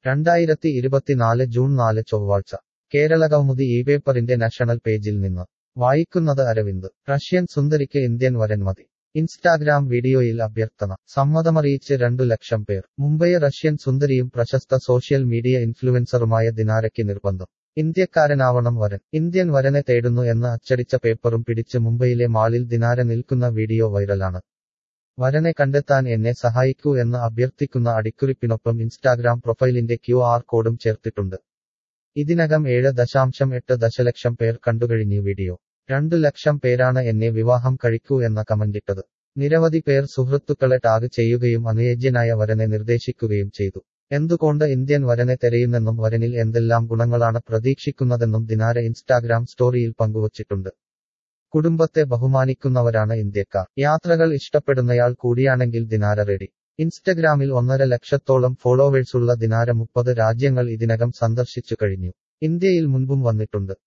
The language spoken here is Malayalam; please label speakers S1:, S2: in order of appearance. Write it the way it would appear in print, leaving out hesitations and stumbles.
S1: 2024 ജൂൺ 4 ചൊവ്വാഴ്ച കേരളകൗമുദി ഈ പേപ്പറിന്റെ നാഷണൽ പേജിൽ നിന്ന് വായിക്കുന്നത് അരവിന്ദ്. റഷ്യൻ സുന്ദരിക്ക് ഇന്ത്യൻ വരൻ മതി. ഇൻസ്റ്റാഗ്രാം വീഡിയോയിൽ അഭ്യർത്ഥന. സമ്മതമറിയിച്ച് 2 ലക്ഷം പേർ. മുംബൈ റഷ്യൻ സുന്ദരിയും പ്രശസ്ത സോഷ്യൽ മീഡിയ ഇൻഫ്ലുവൻസറുമായ ദിനാരയ്ക്ക് നിർബന്ധം. ഇന്ത്യക്കാരനാവണം വരൻ. ഇന്ത്യൻ വരനെ തേടുന്നു എന്ന് അച്ചടിച്ച പേപ്പറും പിടിച്ച് മുംബൈയിലെ മാളിൽ ദിനാര നിൽക്കുന്ന വീഡിയോ വൈറലാണ്. വരനെ കണ്ടെത്താൻ എന്നെ സഹായിക്കൂ എന്ന് അഭ്യർത്ഥിക്കുന്ന അടിക്കുറിപ്പിനൊപ്പം ഇൻസ്റ്റാഗ്രാം പ്രൊഫൈലിന്റെ QR കോഡും ചേർത്തിട്ടുണ്ട്. ഇതിനകം 7.8 ദശലക്ഷം പേർ കണ്ടുകഴിഞ്ഞു വീഡിയോ. 2 ലക്ഷം പേരാണ് എന്നെ വിവാഹം കഴിക്കൂ എന്ന കമന്റിട്ടത്. നിരവധി പേർ സുഹൃത്തുക്കളെ ടാഗ് ചെയ്യുകയും അനുയോജ്യനായ വരനെ നിർദ്ദേശിക്കുകയും ചെയ്തു. എന്തുകൊണ്ട് ഇന്ത്യൻ വരനെ തെരയുന്നെന്നും വരനിൽ എന്തെല്ലാം ഗുണങ്ങളാണ് പ്രതീക്ഷിക്കുന്നതെന്നും ദിനാര ഇൻസ്റ്റാഗ്രാം സ്റ്റോറിയിൽ പങ്കുവച്ചിട്ടുണ്ട്. കുടുംബത്തെ ബഹുമാനിക്കുന്നവരാണ് ഇന്ത്യക്കാർ. യാത്രകൾ ഇഷ്ടപ്പെടുന്നയാൾ കൂടിയാണെങ്കിൽ ദിനാര റെഡി. ഇൻസ്റ്റഗ്രാമിൽ 1.5 ലക്ഷത്തോളം ഫോളോവേഴ്സുള്ള ദിനാര 30 രാജ്യങ്ങൾ ഇതിനകം സന്ദർശിച്ചു കഴിഞ്ഞു. ഇന്ത്യയിൽ മുൻപും വന്നിട്ടുണ്ട്.